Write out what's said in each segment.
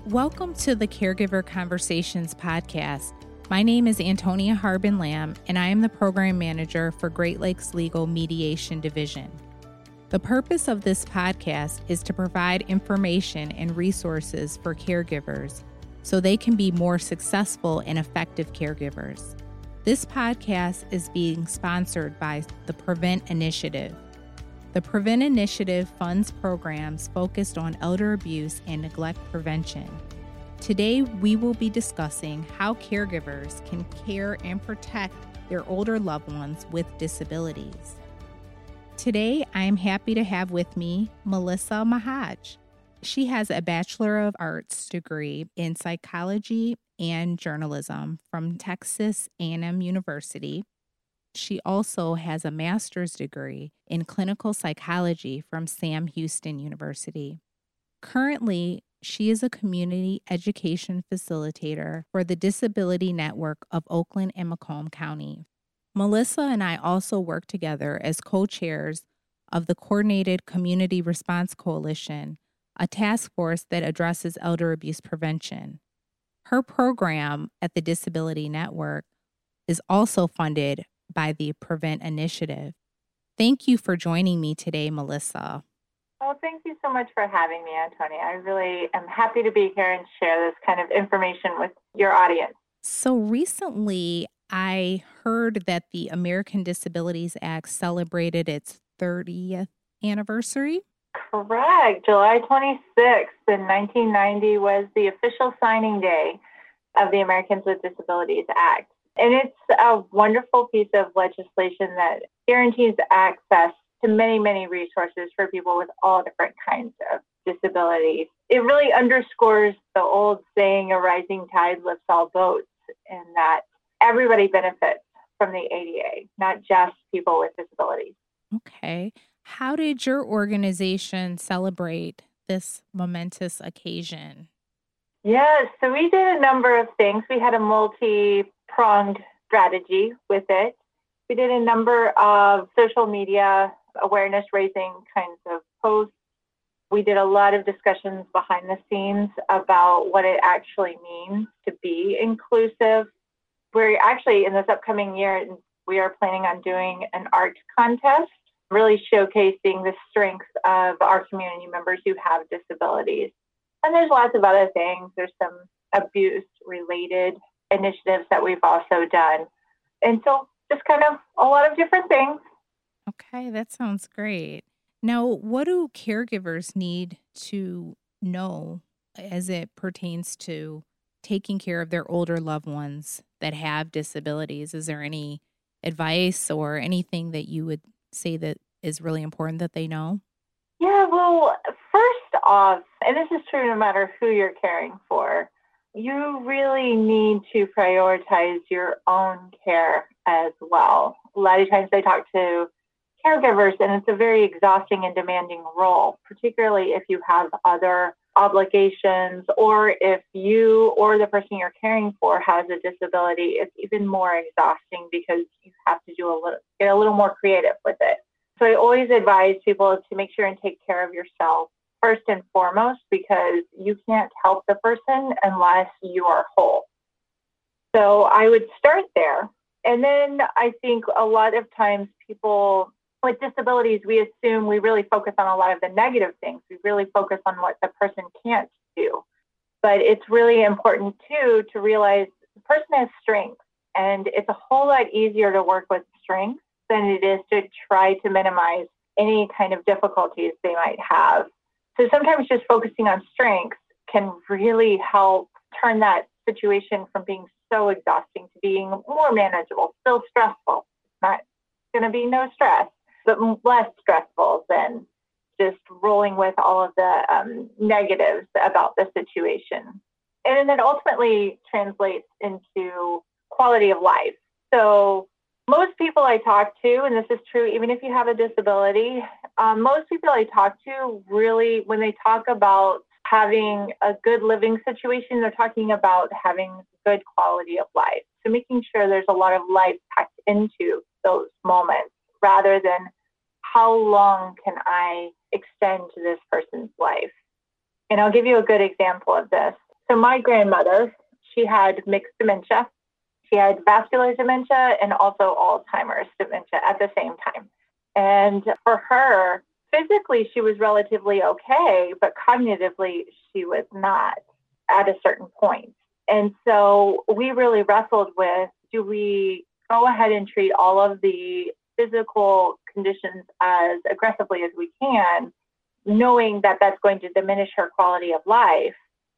Welcome to the Caregiver Conversations podcast. My name is Antonia Harbin Lamb, and I am the Program Manager for Great Lakes Legal Mediation Division. The purpose of this podcast is to provide information and resources for caregivers so they can be more successful and effective caregivers. This podcast is being sponsored by the Prevent Initiative. The Prevent Initiative funds programs focused on elder abuse and neglect prevention. Today, we will be discussing how caregivers can care and protect their older loved ones with disabilities. Today, I am happy to have with me Melissa Mahaj. She has a Bachelor of Arts degree in psychology and journalism from Texas A&M University. She also has a master's degree in clinical psychology from Sam Houston University. Currently, she is a community education facilitator for the Disability Network of Oakland and Macomb County. Melissa and I also work together as co-chairs of the Coordinated Community Response Coalition, a task force that addresses elder abuse prevention. Her program at the Disability Network is also funded by the Prevent Initiative. Thank you for joining me today, Melissa. Well, thank you so much for having me, Antonia. I really am happy to be here and share this kind of information with your audience. So recently, I heard that the American Disabilities Act celebrated its 30th anniversary. Correct. July 26th in 1990 was the official signing day of the Americans with Disabilities Act. And it's a wonderful piece of legislation that guarantees access to many, many resources for people with all different kinds of disabilities. It really underscores the old saying, a rising tide lifts all boats, and that everybody benefits from the ADA, not just people with disabilities. Okay. How did your organization celebrate this momentous occasion? Yes, so we did a number of things. We had a multi-pronged strategy with it. We did a number of social media awareness raising kinds of posts. We did a lot of discussions behind the scenes about what it actually means to be inclusive. We're actually, in this upcoming year, we are planning on doing an art contest, really showcasing the strengths of our community members who have disabilities. And there's lots of other things. There's some abuse-related initiatives that we've also done. And so just kind of a lot of different things. Okay, that sounds great. Now, what do caregivers need to know as it pertains to taking care of their older loved ones that have disabilities? Is there any advice or anything that you would say that is really important that they know? Yeah, well, first off, and this is true no matter who you're caring for, you really need to prioritize your own care as well. A lot of times I talk to caregivers, and it's a very exhausting and demanding role, particularly if you have other obligations or if you or the person you're caring for has a disability. It's even more exhausting because you have to get a little more creative with it. So I always advise people to make sure and take care of yourself first and foremost, because you can't help the person unless you are whole. So I would start there. And then I think a lot of times people with disabilities, we assume we really focus on a lot of the negative things. We really focus on what the person can't do. But it's really important too to realize the person has strengths, and it's a whole lot easier to work with strengths than it is to try to minimize any kind of difficulties they might have. So sometimes just focusing on strengths can really help turn that situation from being so exhausting to being more manageable, still stressful. It's not going to be no stress, but less stressful than just rolling with all of the negatives about the situation. And then it ultimately translates into quality of life. So most people I talk to, and this is true even if you have a disability, most people I talk to really, when they talk about having a good living situation, they're talking about having good quality of life. So making sure there's a lot of life packed into those moments rather than how long can I extend this person's life. And I'll give you a good example of this. So my grandmother, she had mixed dementia. She had vascular dementia and also Alzheimer's dementia at the same time. And for her, physically, she was relatively okay, but cognitively, she was not at a certain point. And so we really wrestled with, do we go ahead and treat all of the physical conditions as aggressively as we can, knowing that that's going to diminish her quality of life?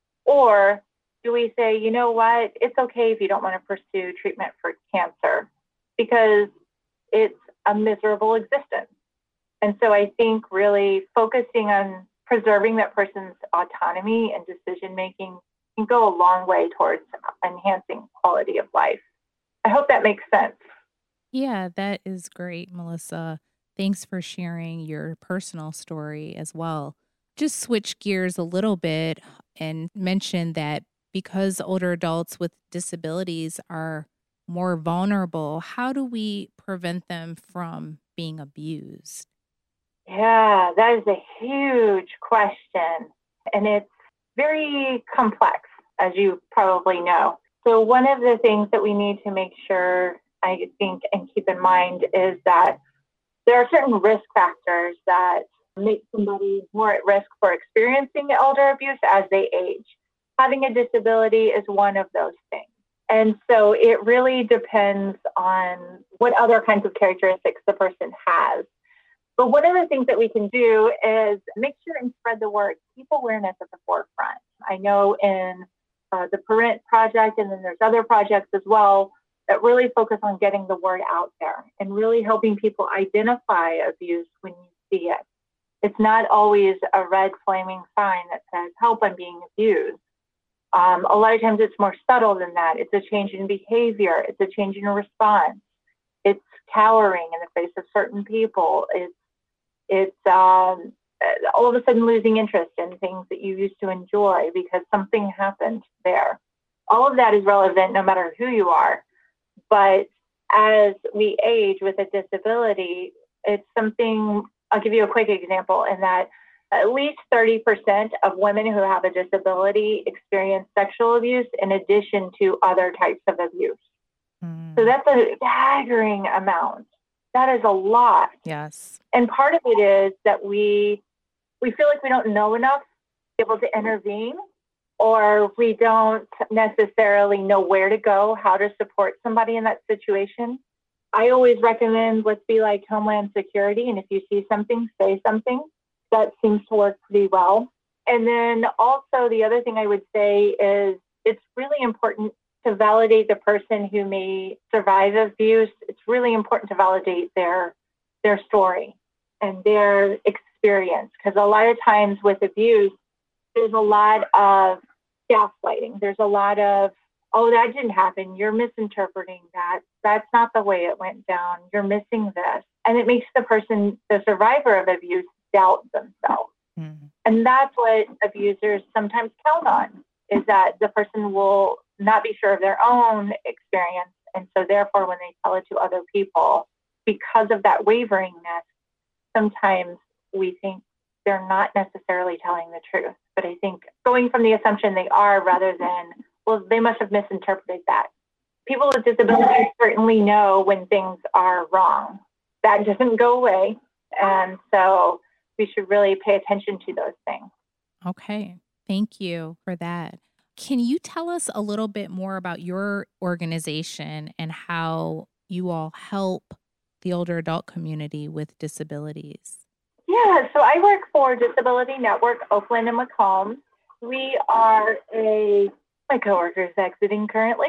Or do we say, you know what, it's okay if you don't want to pursue treatment for cancer because it's a miserable existence? And so I think really focusing on preserving that person's autonomy and decision-making can go a long way towards enhancing quality of life. I hope that makes sense. Yeah, that is great, Melissa. Thanks for sharing your personal story as well. Just switch gears a little bit and mention that because older adults with disabilities are more vulnerable, how do we prevent them from being abused? Yeah, that is a huge question. And it's very complex, as you probably know. So one of the things that we need to make sure, I think, and keep in mind is that there are certain risk factors that make somebody more at risk for experiencing elder abuse as they age. Having a disability is one of those things. And so it really depends on what other kinds of characteristics the person has. But one of the things that we can do is make sure and spread the word, keep awareness at the forefront. I know in the Parent Project, and then there's other projects as well that really focus on getting the word out there and really helping people identify abuse when you see it. It's not always a red flaming sign that says, help, I'm being abused. A lot of times it's more subtle than that. It's a change in behavior. It's a change in response. It's cowering in the face of certain people. It's all of a sudden losing interest in things that you used to enjoy because something happened there. All of that is relevant no matter who you are. But as we age with a disability, it's something, I'll give you a quick example in that at least 30% of women who have a disability experience sexual abuse in addition to other types of abuse. So that's a staggering amount. That is a lot. Yes. And part of it is that we feel like we don't know enough to be able to intervene, or we don't necessarily know where to go, how to support somebody in that situation. I always recommend, let's be like Homeland Security, and if you see something, say something. That seems to work pretty well. And then also the other thing I would say is it's really important to validate the person who may survive abuse. It's really important to validate their story and their experience, because a lot of times with abuse, there's a lot of gaslighting. There's a lot of, oh, that didn't happen. You're misinterpreting that. That's not the way it went down. You're missing this. And it makes the person, the survivor of abuse, doubt themselves. Mm-hmm. And that's what abusers sometimes count on, is that the person will not be sure of their own experience. And so therefore, when they tell it to other people, because of that waveringness, sometimes we think they're not necessarily telling the truth. But I think going from the assumption they are rather than, well, they must have misinterpreted that. People with disabilities certainly know when things are wrong. That doesn't go away. And so we should really pay attention to those things. Okay. Thank you for that. Can you tell us a little bit more about your organization and how you all help the older adult community with disabilities? Yeah, so I work for Disability Network Oakland and Macomb. We are my coworker is exiting currently.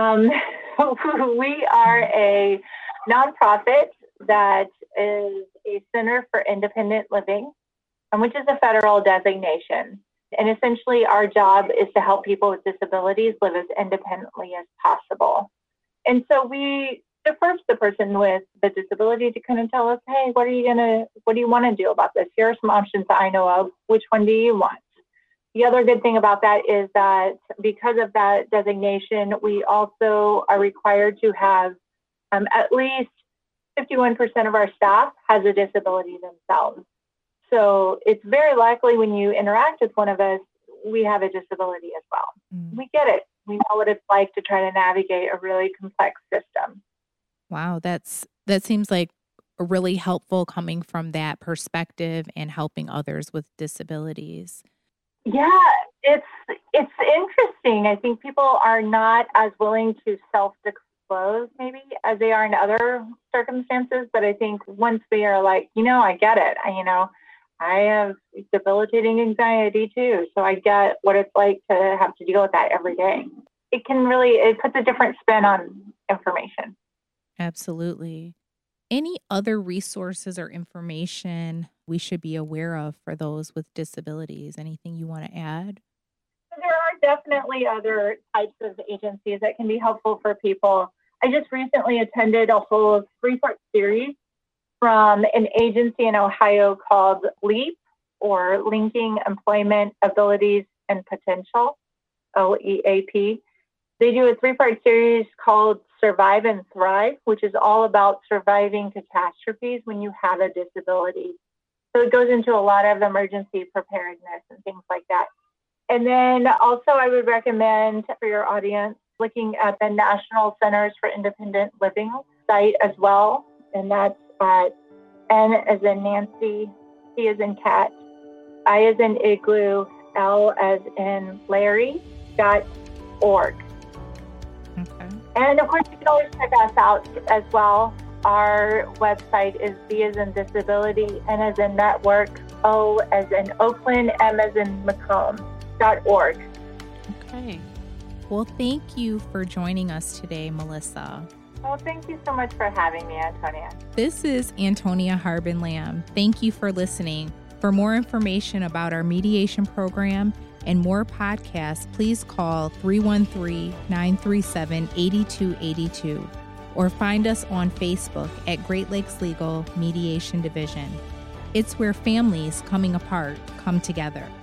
We are a nonprofit that is a Center for Independent Living, which is a federal designation. And essentially our job is to help people with disabilities live as independently as possible. And so we defer to the person with the disability to kind of tell us, hey, what do you want to do about this? Here are some options that I know of. Which one do you want? The other good thing about that is that because of that designation, we also are required to have at least 51% of our staff has a disability themselves. So it's very likely when you interact with one of us, we have a disability as well. We get it. We know what it's like to try to navigate a really complex system. Wow, that seems like really helpful coming from that perspective and helping others with disabilities. Yeah, it's interesting. I think people are not as willing to self-disclose maybe as they are in other circumstances. But I think once they are like, I get it. I have debilitating anxiety too, so I get what it's like to have to deal with that every day. It puts a different spin on information. Absolutely. Any other resources or information we should be aware of for those with disabilities? Anything you want to add? There are definitely other types of agencies that can be helpful for people. I just recently attended a whole 3-part series from an agency in Ohio called LEAP, or Linking Employment Abilities and Potential, OEAP. They do a 3-part series called Survive and Thrive, which is all about surviving catastrophes when you have a disability. So it goes into a lot of emergency preparedness and things like that. And then also I would recommend for your audience looking at the National Centers for Independent Living site as well. And that's at N as in Nancy, C as in cat, I as in igloo, L as in Larry.org. Okay. And of course, you can always check us out as well. Our website is D as in disability, N as in network, O as in Oakland, M as in Macomb.org. Okay. Well, thank you for joining us today, Melissa. Well, thank you so much for having me, Antonia. This is Antonia Harbin Lamb. Thank you for listening. For more information about our mediation program and more podcasts, please call 313-937-8282 or find us on Facebook at Great Lakes Legal Mediation Division. It's where families coming apart come together.